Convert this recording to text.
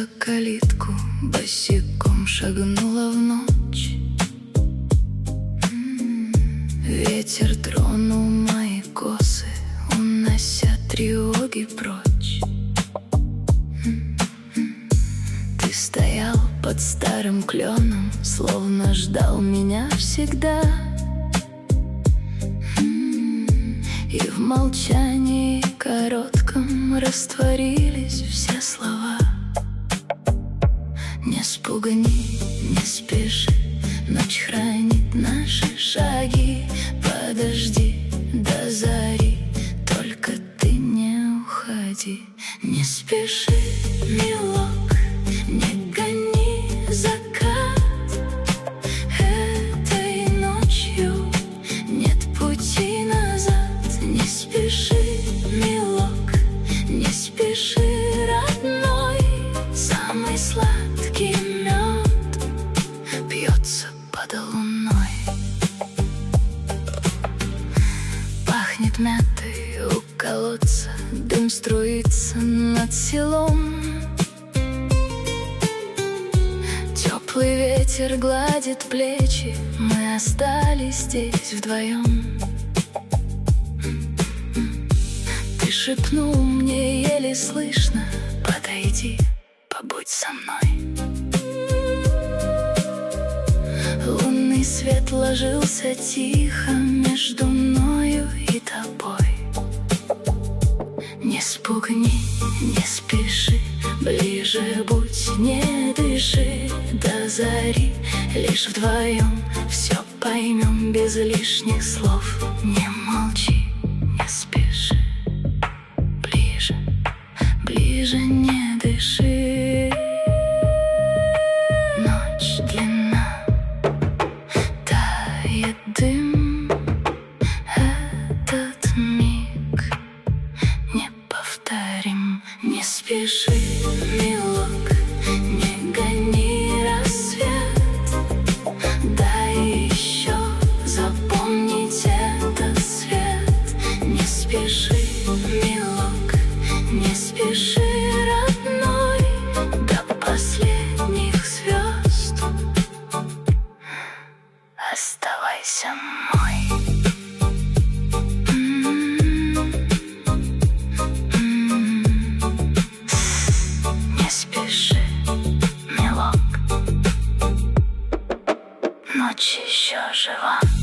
за калитку, босиком шагнула в ночь. Ветер тронул мои косы, унося тревоги прочь. Ты стоял под старым кленом, словно ждал меня всегда. И в молчании коротком растворились все слова. Не спугни, не спеши, ночь хранит наши шаги. Подожди до зари, только ты не уходи. Не спеши, милок, не гони закат. Этой ночью нет пути назад. Не спеши, милок, не спеши, родной. Самый сладкий мед пьется под луной. Пахнет мятой у колодца, дым струится над селом. Теплый ветер гладит плечи, мы остались здесь вдвоем. Ты шепнул мне еле слышно: подойди, побудь со мной. Лунный свет ложился тихо между мною и тобой. Не спугни, не спеши, ближе будь, не дыши до зари. Лишь вдвоем все поймем без лишних слов. Не молчи, не спеши, ближе, ближе не дыши. Ночь длинна, тает дым, этот миг неповторим. Не спеши, милок, не гони рассвет. Дай еще запомнить этот свет. Не спеши, милок, не спеши, родной, до последних звезд оставайся мой. Не спеши, милок, ночь еще жива.